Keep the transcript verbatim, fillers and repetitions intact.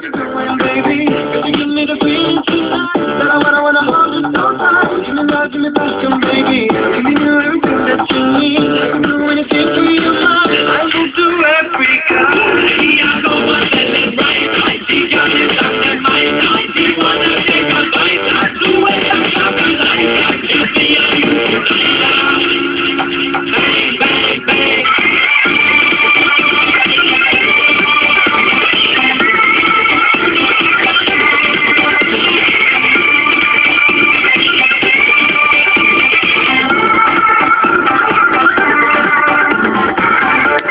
doing, baby? Could you give me the freedom?